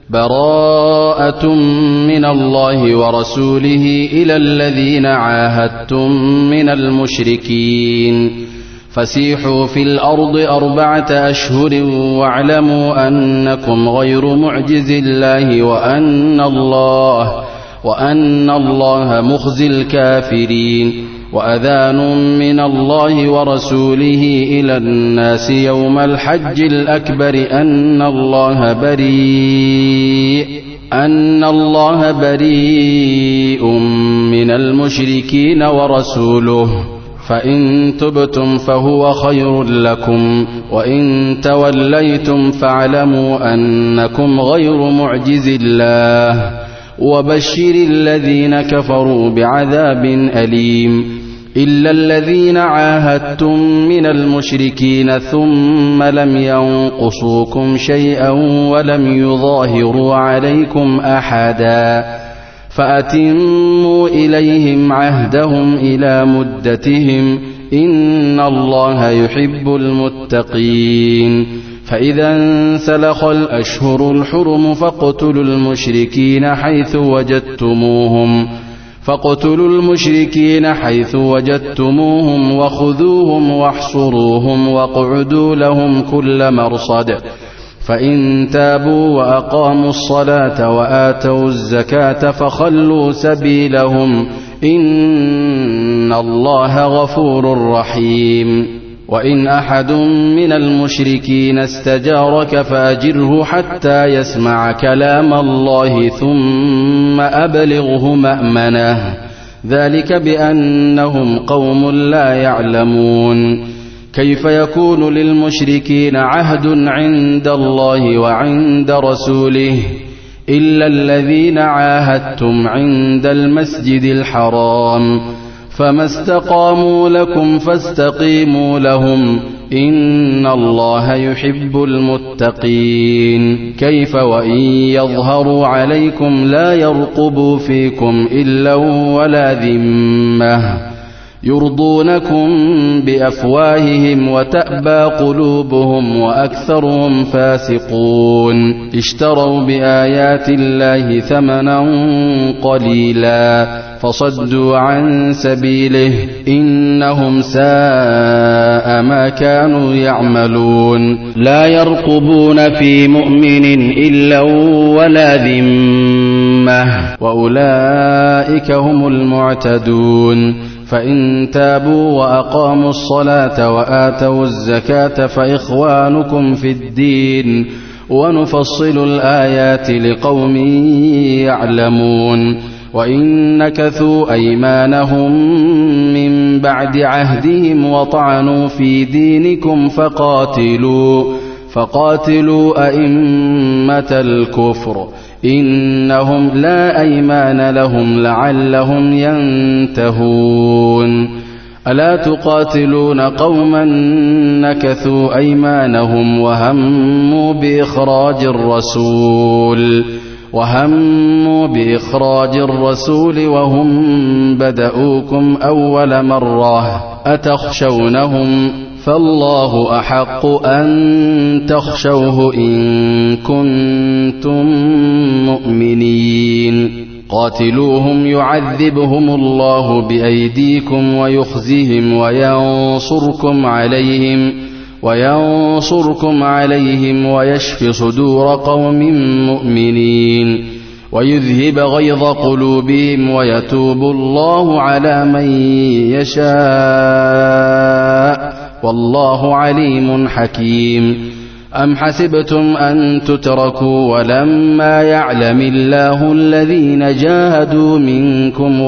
براءة من الله ورسوله إلى الذين عاهدتم من المشركين فسيحوا في الأرض 4 أشهر واعلموا أنكم غير معجز الله وأن الله مخزي الكافرين وأذان من الله ورسوله إلى الناس يوم الحج الأكبر أن الله بريء من المشركين ورسوله فإن تبتم فهو خير لكم وإن توليتم فاعلموا أنكم غير معجز الله وبشر الذين كفروا بعذاب أليم إلا الذين عاهدتم من المشركين ثم لم ينقصوكم شيئا ولم يظاهروا عليكم أحدا فأتموا إليهم عهدهم إلى مدتهم إن الله يحب المتقين فإذا انسلخ الأشهر الحرم فاقتلوا المشركين حيث وجدتموهم وخذوهم واحصروهم واقعدوا لهم كل مرصد فإن تابوا وأقاموا الصلاة وآتوا الزكاة فخلوا سبيلهم إن الله غفور رحيم وإن أحد من المشركين استجارك فأجره حتى يسمع كلام الله ثم أبلغه مأمنه ذلك بأنهم قوم لا يعلمون كيف يكون للمشركين عهد عند الله وعند رسوله إلا الذين عاهدتم عند المسجد الحرام فما استقاموا لكم فاستقيموا لهم إن الله يحب المتقين كيف وإن يظهروا عليكم لا يرقبوا فيكم إلا ولا ذمة يرضونكم بأفواههم وتأبى قلوبهم وأكثرهم فاسقون اشتروا بآيات الله ثمنا قليلا فصدوا عن سبيله إنهم ساء ما كانوا يعملون لا يرقبون في مؤمن إلا ولا ذمة وأولئك هم المعتدون فإن تابوا وأقاموا الصلاة وآتوا الزكاة فإخوانكم في الدين ونفصل الآيات لقوم يعلمون وإن نكثوا أيمانهم من بعد عهدهم وطعنوا في دينكم فقاتلوا أئمة الكفر إنهم لا أيمان لهم لعلهم ينتهون ألا تقاتلون قوما نكثوا أيمانهم وهموا بإخراج الرسول وهم بدؤوكم أول مرة أتخشونهم فالله أحق أن تخشوه إن كنتم مؤمنين قاتلوهم يعذبهم الله بأيديكم ويخزهم وينصركم عليهم ويشف صدور قوم مؤمنين ويذهب غيظ قلوبهم ويتوب الله على من يشاء والله عليم حكيم أم حسبتم أن تتركوا ولما يعلم الله الذين جاهدوا منكم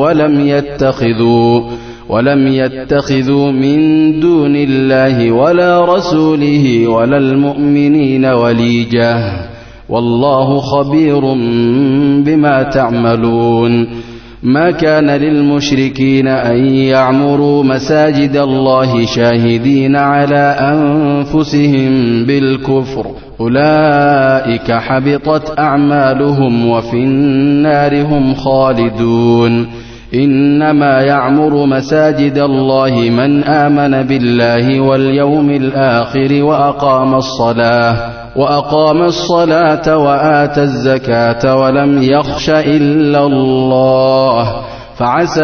ولم يتخذوا من دون الله ولا رسوله ولا المؤمنين وليجة والله خبير بما تعملون ما كان للمشركين أن يعمروا مساجد الله شاهدين على أنفسهم بالكفر أولئك حبطت أعمالهم وفي النار هم خالدون إنما يعمر مساجد الله من آمن بالله واليوم الآخر وأقام الصلاة وآتى الزكاة ولم يخش إلا الله فعسى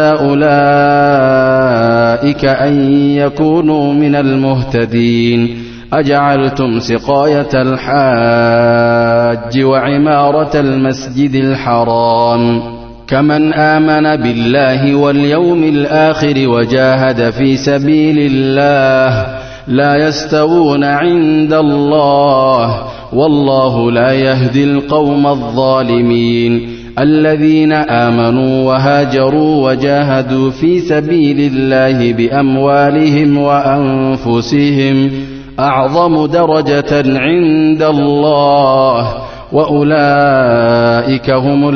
أولئك أن يكونوا من المهتدين. أجعلتم سقاية الحاج وعمارة المسجد الحرام كمن آمن بالله واليوم الآخر وجاهد في سبيل الله لا يستوون عند الله والله لا يهدي القوم الظالمين. الذين آمنوا وهاجروا وجاهدوا في سبيل الله بأموالهم وأنفسهم أعظم درجة عند الله وأولئك هم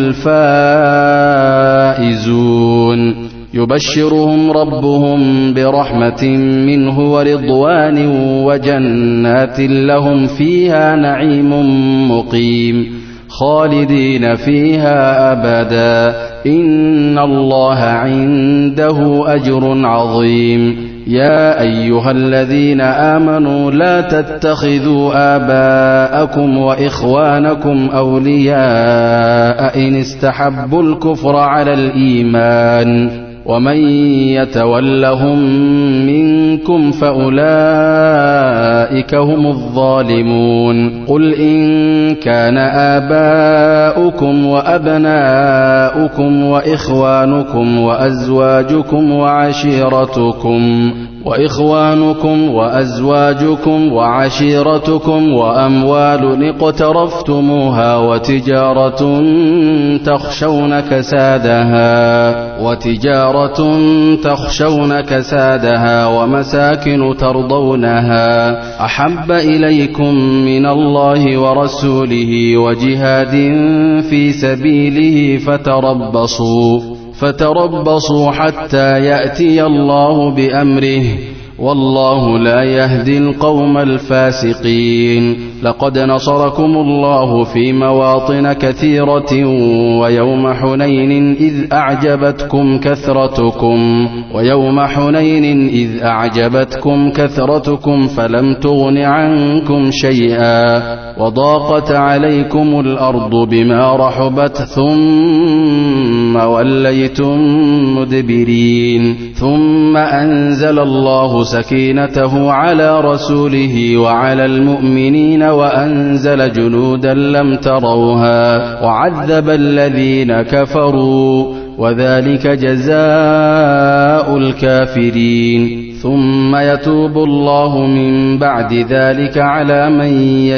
الفائزون. يبشرهم ربهم برحمة منه ورضوان وجنات لهم فيها نعيم مقيم خالدين فيها أبدا إن الله عنده أجر عظيم. يا أيها الذين آمنوا لا تتخذوا آباءكم وإخوانكم أولياء إن استحبوا الكفر على الإيمان ومن يتولهم منكم فأولئك هم الظالمون. قل إن كان آباؤكم وأبناؤكم وإخوانكم وأزواجكم وعشيرتكم وأموال اقترفتموها وتجارة تخشون كسادها ومساكن ترضونها أحب إليكم من الله ورسوله وجهاد في سبيله فتربصوا حتى يأتي الله بأمره والله لا يهدي القوم الفاسقين. لقد نصركم الله في مواطن كثيرة ويوم حنين إذ أعجبتكم كثرتكم فلم تغن عنكم شيئا وضاقت عليكم الأرض بما رحبت ثم وليتم مدبرين. ثم أنزل الله سكينته على رسوله وعلى المؤمنين وأنزل جنودا لم تروها وعذب الذين كفروا وذلك جزاء الكافرين. ثم يتوب الله من بعد ذلك على من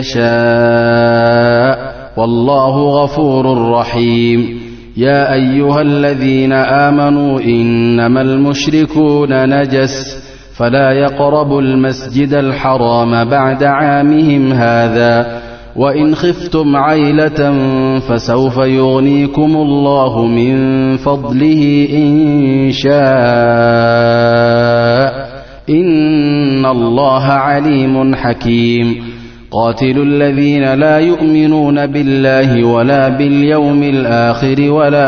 يشاء والله غفور رحيم. يا أيها الذين آمنوا إنما المشركون نجس فلا يقربوا المسجد الحرام بعد عامهم هذا وإن خفتم عيلة فسوف يغنيكم الله من فضله إن شاء إن الله عليم حكيم. قاتلوا الذين لا يؤمنون بالله ولا باليوم الآخر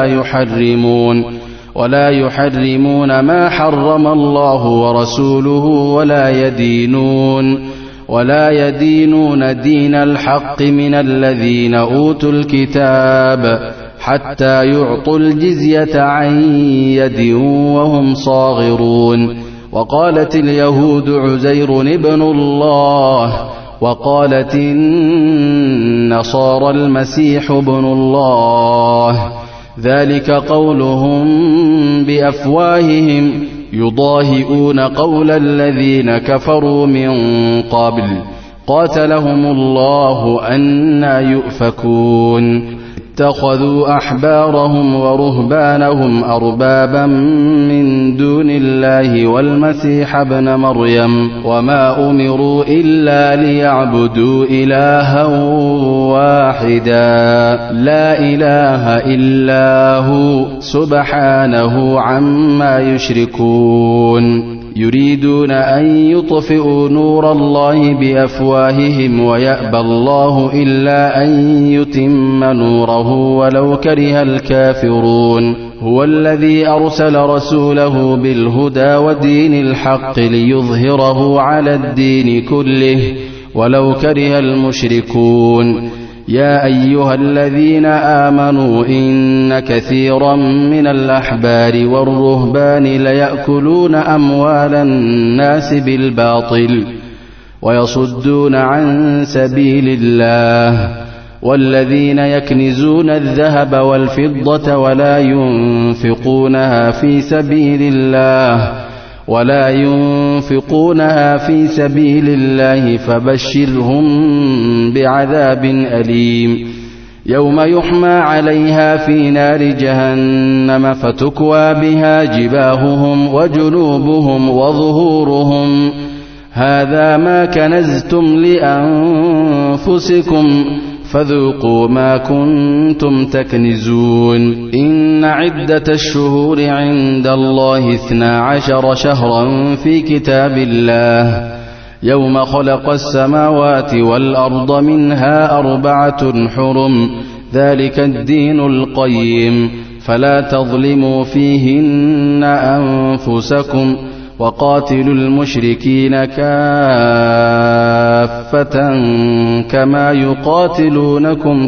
ولا يحرمون ما حرم الله ورسوله ولا يدينون دين الحق من الذين أوتوا الكتاب حتى يعطوا الجزية عن يد وهم صاغرون. وقالت اليهود عزير ابن الله وقالت النصارى المسيح ابن الله ذلك قولهم بأفواههم يضاهئون قول الذين كفروا من قبل قاتلهم الله أنى يؤفكون. اتخذوا أحبارهم ورهبانهم أربابا من دون الله والمسيح ابن مريم وما أمروا إلا ليعبدوا إلها واحدا لا إله إلا هو سبحانه عما يشركون. يريدون أن يطفئوا نور الله بأفواههم ويأبى الله إلا أن يتم نوره ولو كره الكافرون. هو الذي أرسل رسوله بالهدى ودين الحق ليظهره على الدين كله ولو كره المشركون. يا أيها الذين آمنوا إن كثيرا من الأحبار والرهبان ليأكلون أموال الناس بالباطل ويصدون عن سبيل الله، والذين يكنزون الذهب والفضة ولا ينفقونها في سبيل الله فبشرهم بعذاب أليم. يوم يحمى عليها في نار جهنم فتكوى بها جباههم وجنوبهم وظهورهم هذا ما كنزتم لأنفسكم فذوقوا ما كنتم تكنزون. إن عدة الشهور عند الله 12 شهرا في كتاب الله يوم خلق السماوات والأرض منها 4 حرم ذلك الدين القيم فلا تظلموا فيهن أنفسكم وقاتلوا المشركين كافة كما يقاتلونكم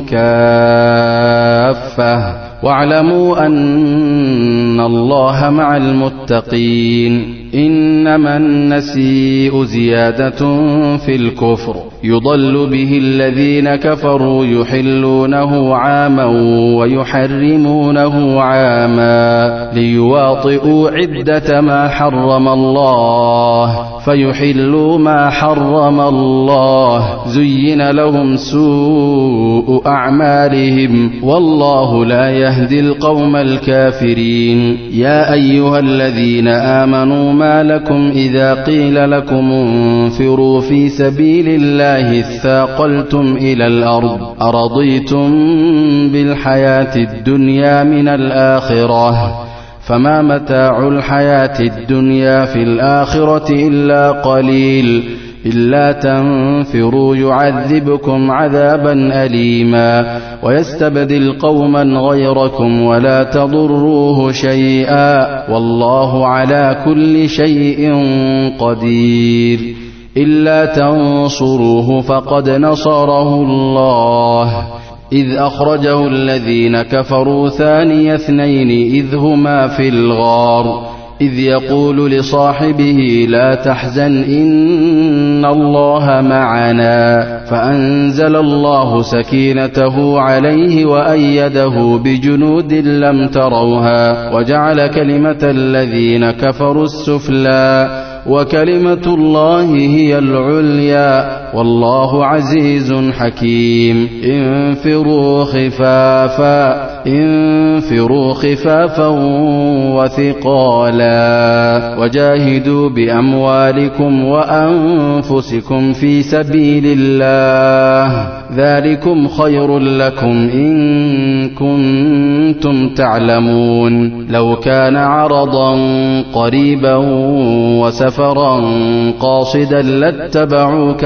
كافة واعلموا أن الله مع المتقين. إنما النسيء زيادة في الكفر يضل به الذين كفروا يحلونه عاما ويحرمونه عاما ليواطئوا عدة ما حرم الله فيحلوا ما حرم الله زين لهم سوء أعمالهم والله لا يهدي القوم الكافرين. يا أيها الذين آمنوا ما لكم إذا قيل لكم انفروا في سبيل الله اثاقلتم إلى الأرض أرضيتم بالحياة الدنيا من الآخرة فما متاع الحياة الدنيا في الآخرة إلا قليل إلا تنفروا يعذبكم عذابا أليما ويستبدل قوما غيركم ولا تضروه شيئا والله على كل شيء قدير. إلا تنصروه فقد نصره الله إذ أخرجه الذين كفروا ثاني اثنين إذ هما في الغار إذ يقول لصاحبه لا تحزن إن الله معنا فأنزل الله سكينته عليه وأيده بجنود لم تروها وجعل كلمة الذين كفروا السفلى وكلمة الله هي العليا والله عزيز حكيم. انفروا خفافا وثقالا وجاهدوا بأموالكم وأنفسكم في سبيل الله ذلكم خير لكم إن كنتم تعلمون. لو كان عرضا قريبا وسفرا قاصدا لاتبعوك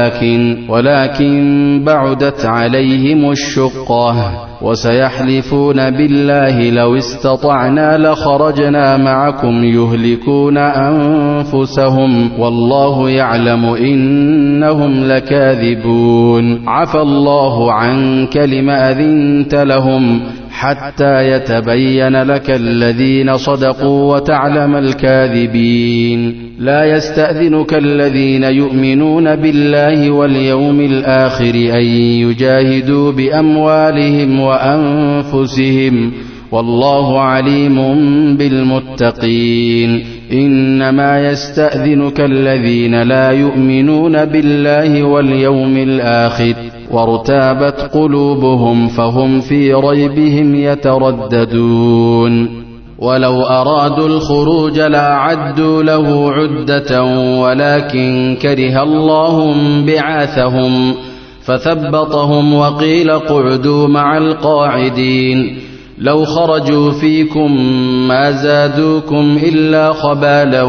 ولكن بعدت عليهم الشقة وسيحلفون بالله لو استطعنا لخرجنا معكم يهلكون أنفسهم والله يعلم إنهم لكاذبون. عفى الله عنك لم أذنت لهم حتى يتبين لك الذين صدقوا وتعلم الكاذبين. لا يستأذنك الذين يؤمنون بالله واليوم الآخر أن يجاهدوا بأموالهم وأنفسهم والله عليم بالمتقين. إنما يستأذنك الذين لا يؤمنون بالله واليوم الآخر وارتابت قلوبهم فهم في ريبهم يترددون. ولو أرادوا الخروج لأعدوا له عدة ولكن كره الله بعاثهم فثبطهم وقيل اقعدوا مع القاعدين. لو خرجوا فيكم ما زادوكم إلا خبالا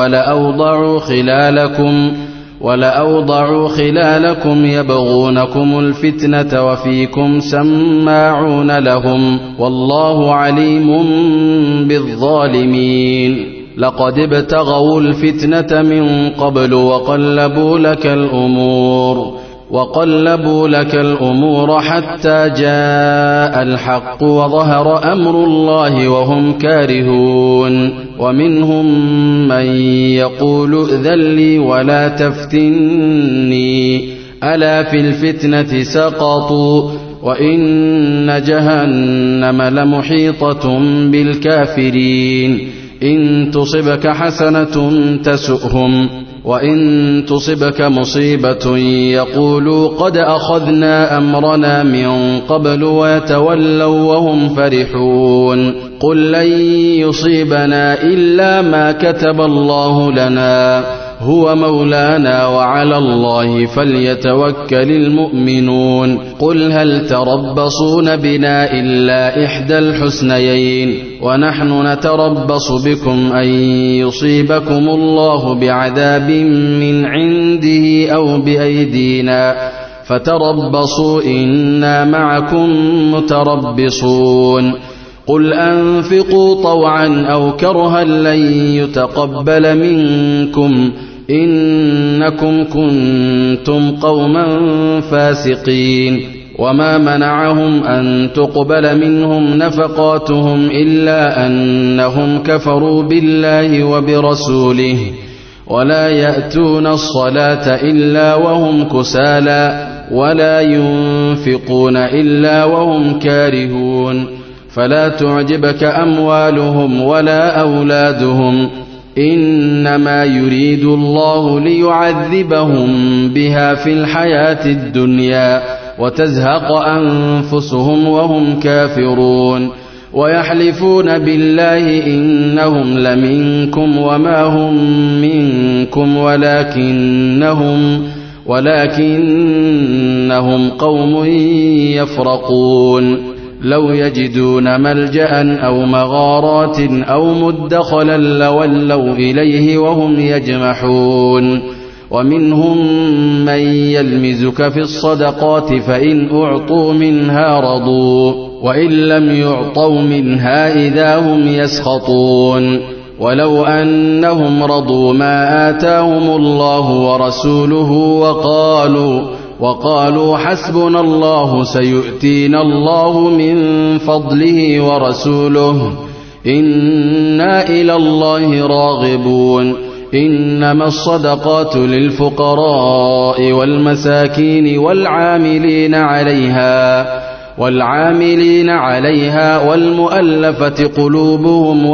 ولأوضعوا خلالكم يبغونكم الفتنة وفيكم سماعون لهم والله عليم بالظالمين. لقد ابتغوا الفتنة من قبل وقلبوا لك الأمور حتى جاء الحق وظهر أمر الله وهم كارهون ومنهم من يقول ائذن لي ولا تفتني ألا في الفتنة سقطوا وإن جهنم لمحيطة بالكافرين إن تصبك حسنة تسؤهم وإن تصبك مصيبة يقولوا قد أخذنا أمرنا من قبل ويتولوا وهم فرحون قل لن يصيبنا إلا ما كتب الله لنا هو مولانا وعلى الله فليتوكل المؤمنون قل هل تربصون بنا إلا إحدى الحسنيين ونحن نتربص بكم أن يصيبكم الله بعذاب من عنده أو بأيدينا فتربصوا إنا معكم متربصون قل أنفقوا طوعا أو كرها لن يتقبل منكم إنكم كنتم قوما فاسقين وما منعهم أن تقبل منهم نفقاتهم إلا أنهم كفروا بالله وبرسوله ولا يأتون الصلاة إلا وهم كسالى ولا ينفقون إلا وهم كارهون فلا تعجبك أموالهم ولا أولادهم إنما يريد الله ليعذبهم بها في الحياة الدنيا وتزهق أنفسهم وهم كافرون ويحلفون بالله إنهم لمنكم وما هم منكم ولكنهم قوم يفرقون لو يجدون ملجأ أو مغارات أو مدخلا لولوا إليه وهم يجمحون ومنهم من يلمزك في الصدقات فإن أعطوا منها رضوا وإن لم يعطوا منها إذا هم يسخطون ولو أنهم رضوا ما آتاهم الله ورسوله وقالوا حسبنا الله سيؤتينا الله من فضله ورسوله إنا إلى الله راغبون إنما الصدقات للفقراء والمساكين والعاملين عليها والمؤلفة قلوبهم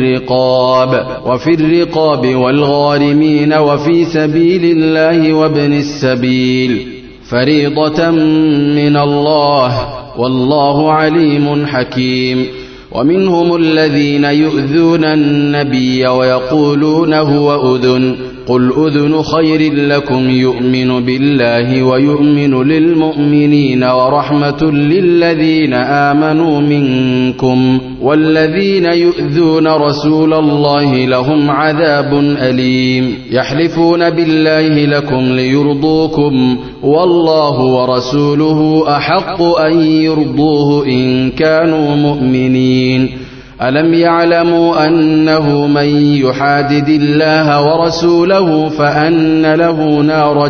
وفي الرقاب والغارمين وفي سبيل الله وابن السبيل فريضة من الله والله عليم حكيم ومنهم الذين يؤذون النبي ويقولون هو أذن قل أذن خير لكم يؤمن بالله ويؤمن للمؤمنين ورحمة للذين آمنوا منكم والذين يؤذون رسول الله لهم عذاب أليم يحلفون بالله لكم ليرضوكم والله ورسوله أحق أن يرضوه إن كانوا مؤمنين ألم يعلموا أنه من يحادد الله ورسوله فأن له نار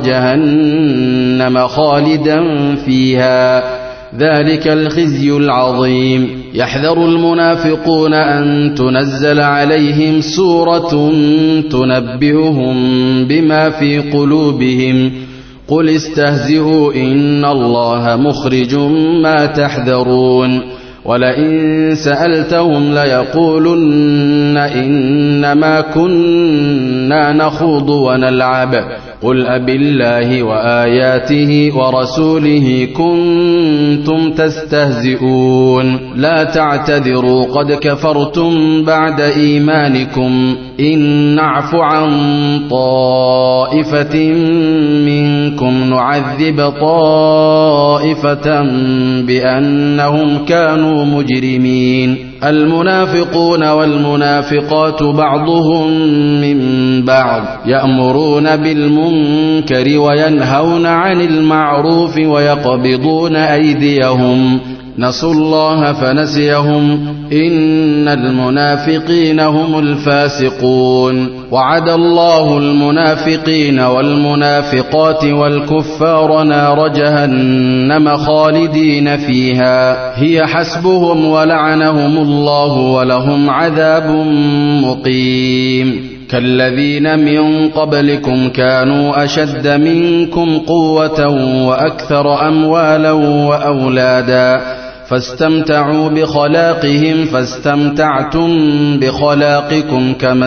جهنم خالدا فيها ذلك الخزي العظيم يحذر المنافقون أن تنزل عليهم سورة تنبئهم بما في قلوبهم قل استهزئوا إن الله مخرج ما تحذرون ولئن سألتهم ليقولن إنما كنا نخوض ونلعب قل أبالله وآياته ورسوله كنتم تستهزئون لا تعتذروا قد كفرتم بعد إيمانكم إن نعف عن طائفة منكم نعذب طائفة بأنهم كانوا مجرمين المنافقون والمنافقات بعضهم من بعض يأمرون بالمنكر وينهون عن المعروف ويقبضون أيديهم نسوا الله فنسيهم إن المنافقين هم الفاسقون وعد الله المنافقين والمنافقات والكفار نار جهنم خالدين فيها هي حسبهم ولعنهم الله ولهم عذاب مقيم كالذين من قبلكم كانوا أشد منكم قوة وأكثر أموالا وأولادا فاستمتعوا بخلاقهم فاستمتعتم بخلاقكم كما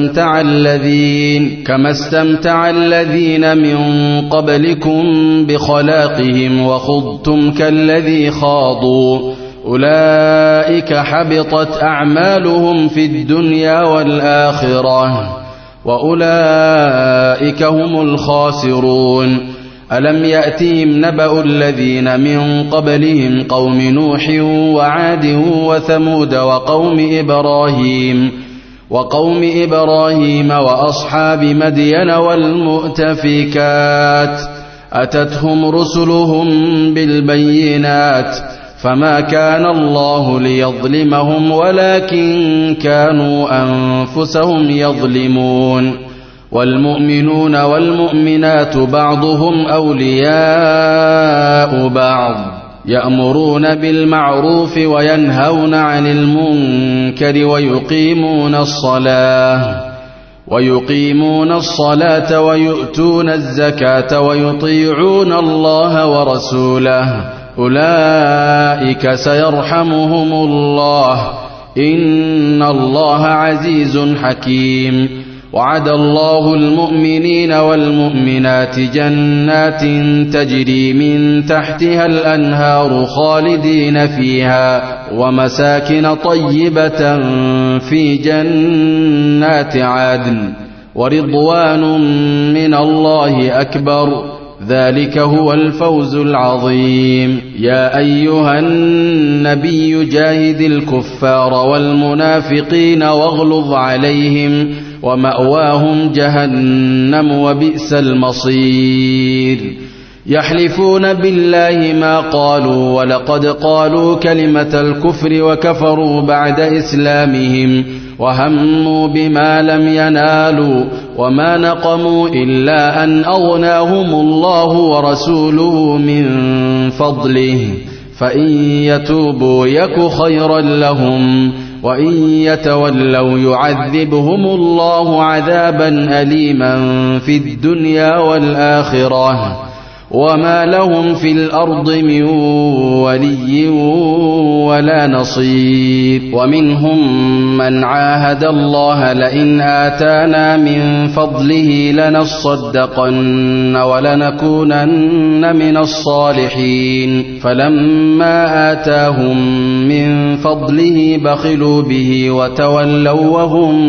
استمتع الذين من قبلكم بخلاقهم وخضتم كالذي خاضوا أولئك حبطت أعمالهم في الدنيا والآخرة وأولئك هم الخاسرون ألم يأتهم نبأ الذين من قبلهم قوم نوح وعاد وثمود وقوم إبراهيم وأصحاب مدين والمؤتفكات أتتهم رسلهم بالبينات فما كان الله ليظلمهم ولكن كانوا أنفسهم يظلمون والمؤمنون والمؤمنات بعضهم أولياء بعض يأمرون بالمعروف وينهون عن المنكر ويقيمون الصلاة ويؤتون الزكاة ويطيعون الله ورسوله أولئك سيرحمهم الله إن الله عزيز حكيم وعد الله المؤمنين والمؤمنات جنات تجري من تحتها الأنهار خالدين فيها ومساكن طيبة في جنات عدن ورضوان من الله أكبر ذلك هو الفوز العظيم يا أيها النبي جاهد الكفار والمنافقين واغلظ عليهم ومأواهم جهنم وبئس المصير يحلفون بالله ما قالوا ولقد قالوا كلمة الكفر وكفروا بعد إسلامهم وهموا بما لم ينالوا وما نقموا إلا أن أغناهم الله ورسوله من فضله فإن يتوبوا يك خيرا لهم وإن يتولوا يعذبهم الله عذابا أليما في الدنيا والآخرة وما لهم في الأرض من ولي ولا نصير ومنهم من عاهد الله لئن آتانا من فضله لنصدقن ولنكونن من الصالحين فلما آتاهم من فضله بخلوا به وتولوا وهم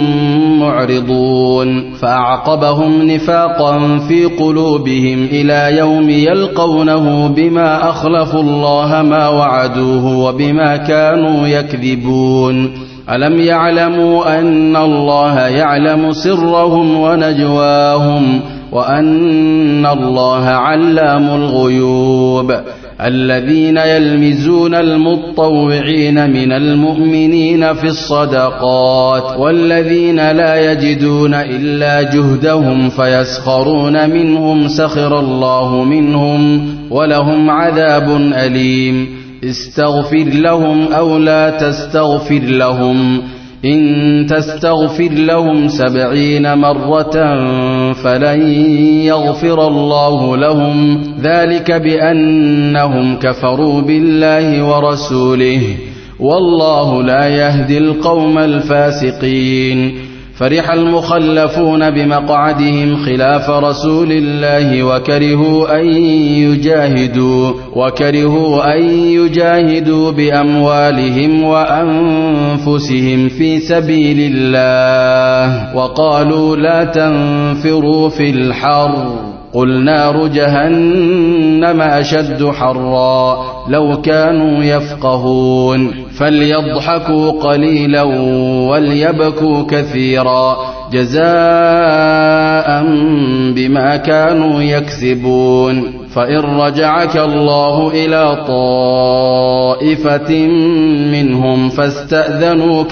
معرضون فأعقبهم نفاقا في قلوبهم إلى يوم يلقونه بما أخلفوا الله ما وعدوه وبما كانوا يكذبون ألم يعلموا أن الله يعلم سرهم ونجواهم وأن الله علام الغيوب الذين يلمزون المطوعين من المؤمنين في الصدقات والذين لا يجدون إلا جهدهم فيسخرون منهم سخر الله منهم ولهم عذاب أليم استغفر لهم أو لا تستغفر لهم إن تستغفر لهم 70 مرة فلن يغفر الله لهم ذلك بأنهم كفروا بالله ورسوله والله لا يهدي القوم الفاسقين فرح المخلفون بمقعدهم خلاف رسول الله وكرهوا أن يجاهدوا بأموالهم وأنفسهم في سبيل الله وقالوا لا تنفروا في الحر قل نار جهنم أشد حرا لو كانوا يفقهون فليضحكوا قليلا وليبكوا كثيرا جزاء بما كانوا يكسبون. فإن رجعك الله إلى طائفة منهم فاستأذنوك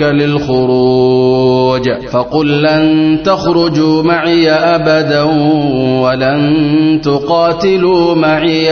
للخروج فقل لن تخرجوا معي أبدا ولن تقاتلوا معي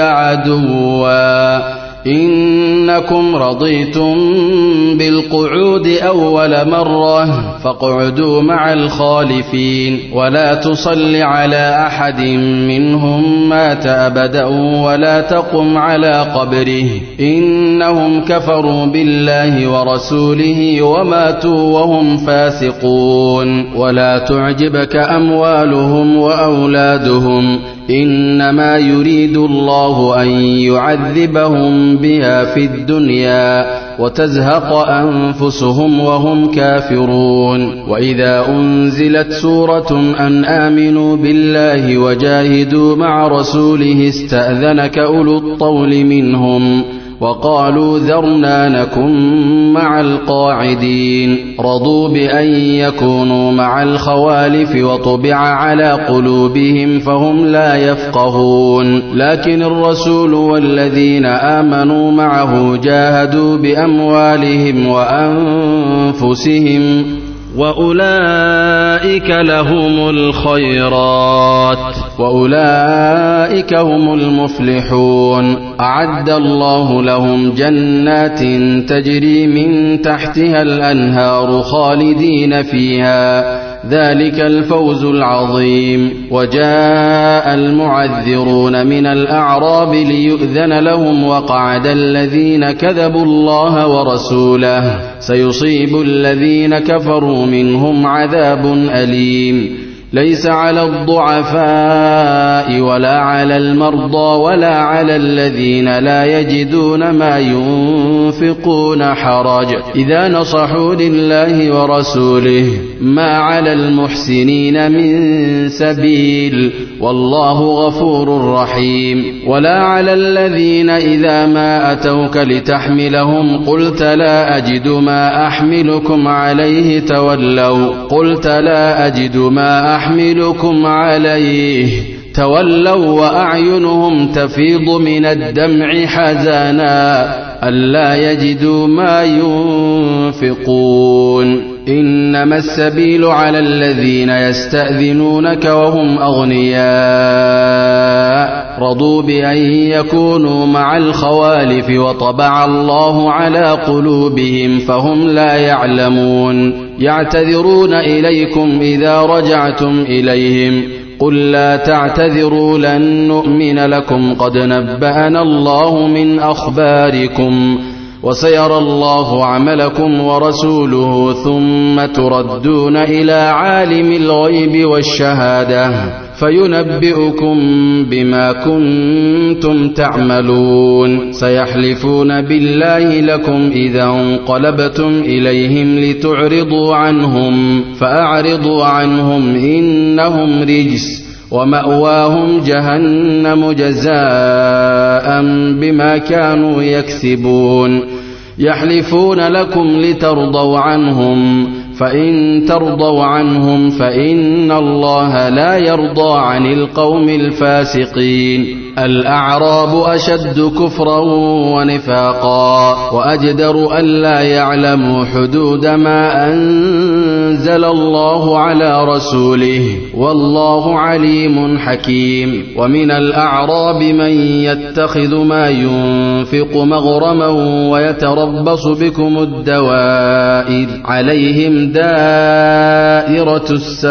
عدوا إنكم رضيتم بالقعود أول مرة فاقعدوا مع الخالفين ولا تصل على أحد منهم مات أبدا ولا تقم على قبره إنهم كفروا بالله ورسوله وماتوا وهم فاسقون. ولا تعجبك أموالهم وأولادهم إنما يريد الله أن يعذبهم بها في الدنيا وتزهق أنفسهم وهم كافرون. وإذا أنزلت سورة أن آمنوا بالله وجاهدوا مع رسوله استأذنك أولو الطول منهم وقالوا ذرنا نكن مع القاعدين رضوا بأن يكونوا مع الخوالف وطبع على قلوبهم فهم لا يفقهون. لكن الرسول والذين آمنوا معه جاهدوا بأموالهم وأنفسهم وأولئك لهم الخيرات وأولئك هم المفلحون. أعد الله لهم جنات تجري من تحتها الأنهار خالدين فيها ذلك الفوز العظيم. وجاء المعذرون من الأعراب ليؤذن لهم وقعد الذين كذبوا الله ورسوله سيصيب الذين كفروا منهم عذاب أليم. ليس على الضعفاء ولا على المرضى ولا على الذين لا يجدون ما ينفقون حرج إذا نصحوا لله ورسوله ما على المحسنين من سبيل والله غفور رحيم. ولا على الذين إذا ما أتوك لتحملهم قلت لا أجد ما أحملكم عليه تولوا وأعينهم تفيض من الدمع حزنا ألا يجدوا ما ينفقون. إنما السبيل على الذين يستأذنونك وهم أغنياء رضوا بأن يكونوا مع الخوالف وطبع الله على قلوبهم فهم لا يعلمون. يعتذرون إليكم إذا رجعتم إليهم قل لا تعتذروا لن نؤمن لكم قد نبأنا الله من أخباركم وسيرى الله عملكم ورسوله ثم تردون إلى عالم الغيب والشهادة فينبئكم بما كنتم تعملون. سيحلفون بالله لكم إذا انقلبتم إليهم لتعرضوا عنهم فأعرضوا عنهم إنهم رجس ومأواهم جهنم جزاء بما كانوا يكسبون. يحلفون لكم لترضوا عنهم فإن ترضوا عنهم فإن الله لا يرضى عن القوم الفاسقين. الأعراب أشد كفرا ونفاقا وأجدر ألا يعلموا حدود ما أنزل الله على رسوله والله عليم حكيم. ومن الأعراب من يتخذ ما ينفق مغرما ويتربص بكم الدوائر عليهم دائرة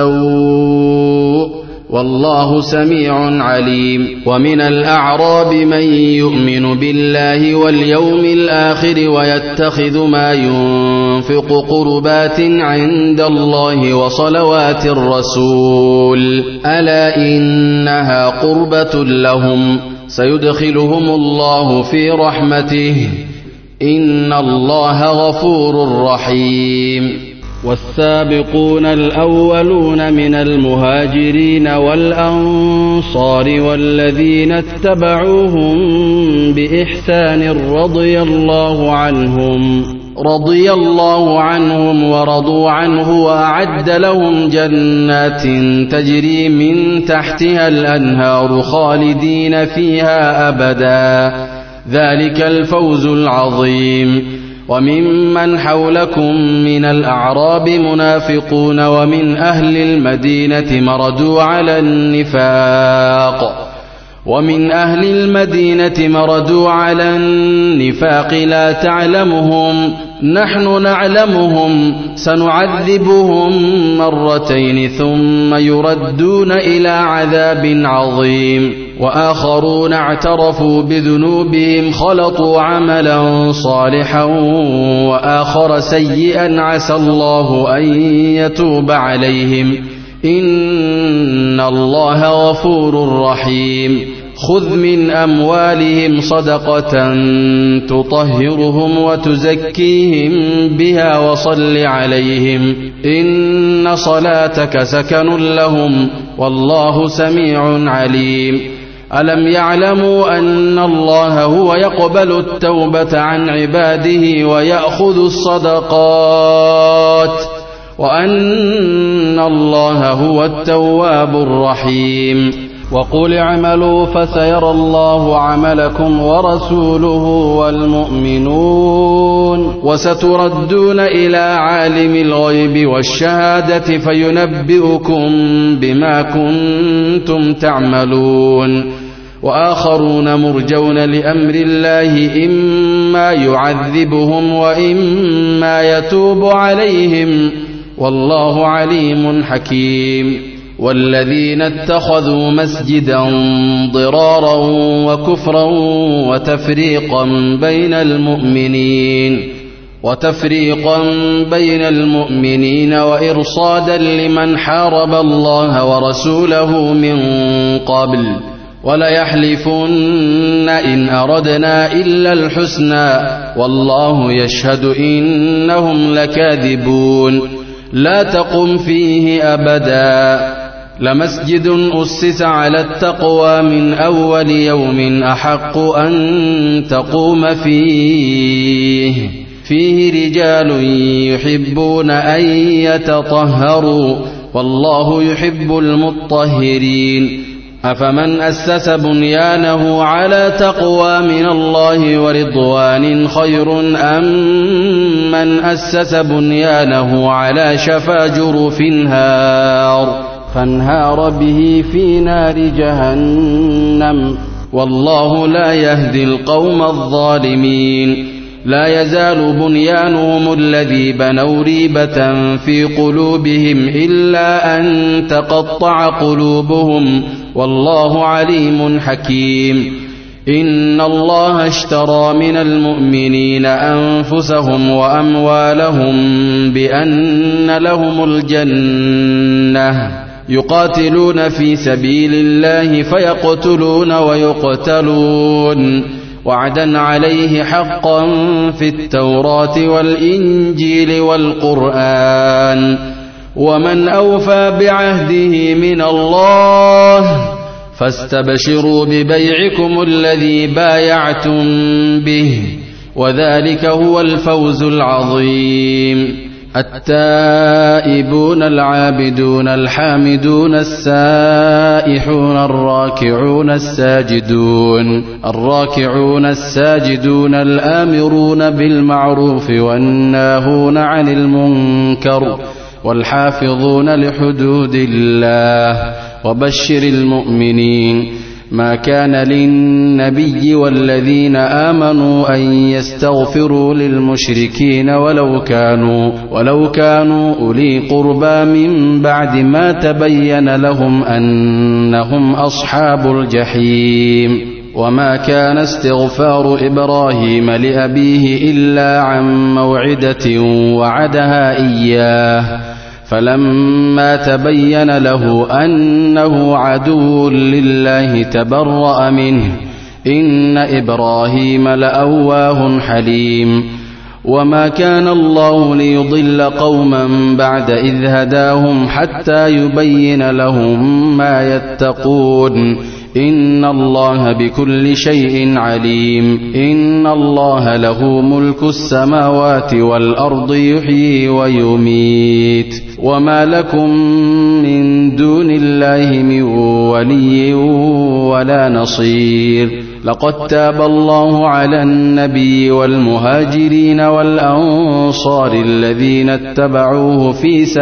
السوء والله سميع عليم. ومن الأعراب من يؤمن بالله واليوم الآخر ويتخذ ما ينفق قربات عند الله وصلوات الرسول ألا إنها قربة لهم سيدخلهم الله في رحمته إن الله غفور رحيم. والسابقون الأولون من المهاجرين والأنصار والذين اتبعوهم بإحسان رضي الله عنهم ورضوا عنه وأعد لهم جنات تجري من تحتها الأنهار خالدين فيها أبدا ذلك الفوز العظيم. وممن حولكم من الأعراب منافقون ومن أهل المدينة مردوا على النفاق لا تعلمهم نحن نعلمهم سنعذبهم مرتين ثم يردون إلى عذاب عظيم. وآخرون اعترفوا بذنوبهم خلطوا عملا صالحا وآخر سيئا عسى الله أن يتوب عليهم إن الله غفور رحيم. خذ من أموالهم صدقة تطهرهم وتزكيهم بها وصل عليهم إن صلاتك سكن لهم والله سميع عليم. ألم يعلموا أن الله هو يقبل التوبة عن عباده ويأخذ الصدقات وأن الله هو التواب الرحيم. وقل اعملوا فسيرى الله عملكم ورسوله والمؤمنون وستردون إلى عالم الغيب والشهادة فينبئكم بما كنتم تعملون. وآخرون مرجون لأمر الله إما يعذبهم وإما يتوب عليهم والله عليم حكيم. والذين اتخذوا مسجدا ضرارا وكفرا وتفريقا بين المؤمنين وإرصادا لمن حارب الله ورسوله من قبل وليحلفن إن أردنا إلا الحسنى والله يشهد إنهم لكاذبون. لا تقم فيه أبدا لمسجد أسس على التقوى من أول يوم أحق أن تقوم فيه رجال يحبون أن يتطهروا والله يحب المطهرين. أفمن أسس بنيانه على تقوى من الله ورضوان خير أم من أسس بنيانه على شفا جرف فانهار به في نار جهنم والله لا يهدي القوم الظالمين. لا يزال بنيانهم الذي بنوا ريبة في قلوبهم إلا أن تقطع قلوبهم والله عليم حكيم. إن الله اشترى من المؤمنين أنفسهم وأموالهم بأن لهم الجنة يقاتلون في سبيل الله فيقتلون ويقتلون وعدا عليه حقا في التوراة والإنجيل والقرآن ومن أوفى بعهده من الله فاستبشروا ببيعكم الذي بايعتم به وذلك هو الفوز العظيم. التائبون العابدون الحامدون السائحون الراكعون الساجدون الآمرون بالمعروف والناهون عن المنكر والحافظون لحدود الله وبشر المؤمنين. ما كان للنبي والذين آمنوا أن يستغفروا للمشركين ولو كانوا أولي قربى من بعد ما تبين لهم أنهم أصحاب الجحيم. وما كان استغفار إبراهيم لأبيه إلا عن موعدة وعدها إياه فلما تبين له أنه عدو لله تبرأ منه إن إبراهيم لأواه حليم. وما كان الله ليضل قوما بعد إذ هداهم حتى يبين لهم ما يتقون إن الله بكل شيء عليم إن الله له ملك السماوات والأرض يحيي ويميت وما لكم من دون الله من ولي ولا نصير لقد تاب الله على النبي والمهاجرين والأنصار الذين اتبعوه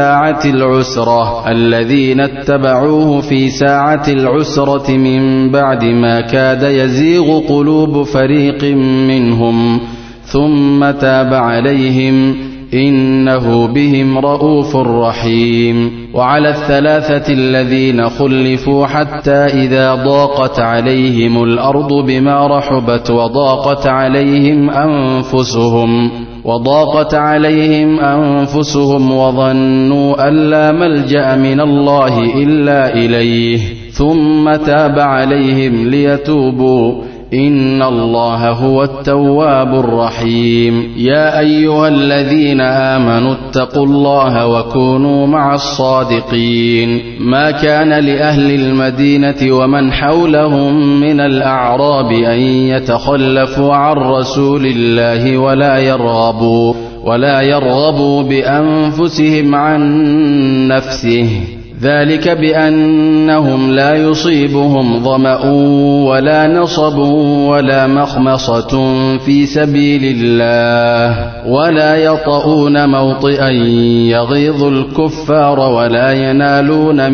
في ساعة العسرة من بعد ما كاد يزيغ قلوب فريق منهم ثم تاب عليهم إنه بهم رءوف رحيم وعلى الثلاثة الذين خلفوا حتى إذا ضاقت عليهم الأرض بما رحبت وضاقت عليهم أنفسهم وظنوا أن لا ملجأ من الله إلا إليه ثم تاب عليهم ليتوبوا إن الله هو التواب الرحيم يا أيها الذين آمنوا اتقوا الله وكونوا مع الصادقين ما كان لأهل المدينة ومن حولهم من الأعراب أن يتخلفوا عن رسول الله ولا يرغبوا بأنفسهم عن نفسه ذلك بأنهم لا يصيبهم ظمأ ولا نصب ولا مخمصة في سبيل الله ولا يطؤون موطئا يغيظ الكفار ولا ينالون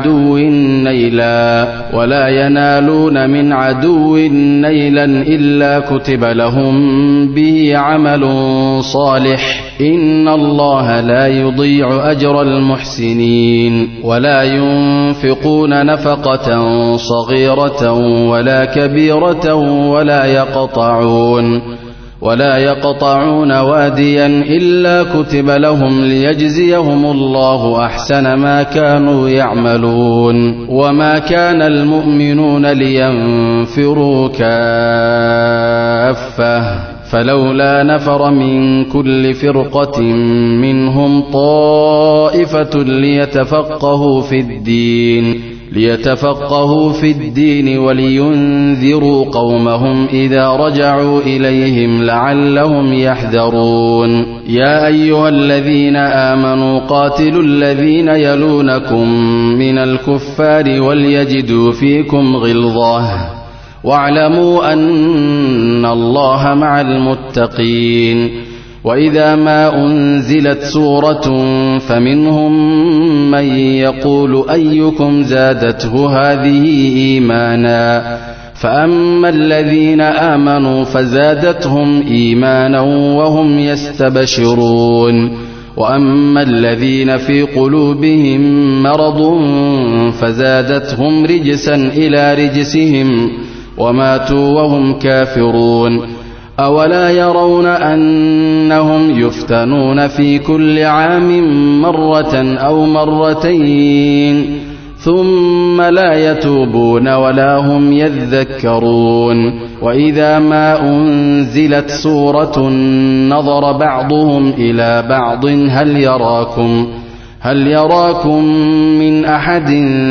من عدو نيلا إلا كتب لهم به عمل صالح إن الله لا يضيع أجر المحسنين ولا ينفقون نفقة صغيرة ولا كبيرة ولا يقطعون واديا إلا كتب لهم ليجزيهم الله أحسن ما كانوا يعملون وما كان المؤمنون لينفروا كافة فلولا نفر من كل فرقة منهم طائفة ليتفقهوا في الدين ولينذروا قومهم إذا رجعوا إليهم لعلهم يحذرون يا أيها الذين آمنوا قاتلوا الذين يلونكم من الكفار وليجدوا فيكم غلظة واعلموا أن الله مع المتقين وإذا ما أنزلت سورة فمنهم من يقول أيكم زادته هذه إيمانا فأما الذين آمنوا فزادتهم إيمانا وهم يستبشرون وأما الذين في قلوبهم مرض فزادتهم رجسا إلى رجسهم وماتوا وهم كافرون أولا يرون أنهم يفتنون في كل عام مرة أو مرتين ثم لا يتوبون ولا هم يذكرون وإذا ما أنزلت سورة نظر بعضهم إلى بعض هل يراكم من أحد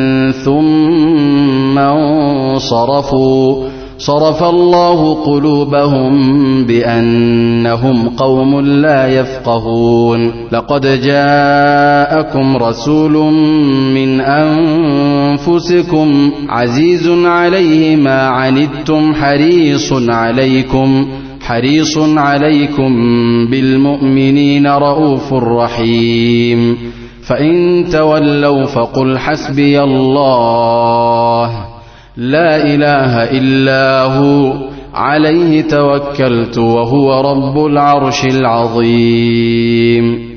ثم انصرفوا صرف الله قلوبهم بأنهم قوم لا يفقهون لقد جاءكم رسول من أنفسكم عزيز عليه ما عنتم حريص عليكم بالمؤمنين رؤوف رحيم فإن تولوا فقل حسبي الله لا إله إلا هو عليه توكلت وهو رب العرش العظيم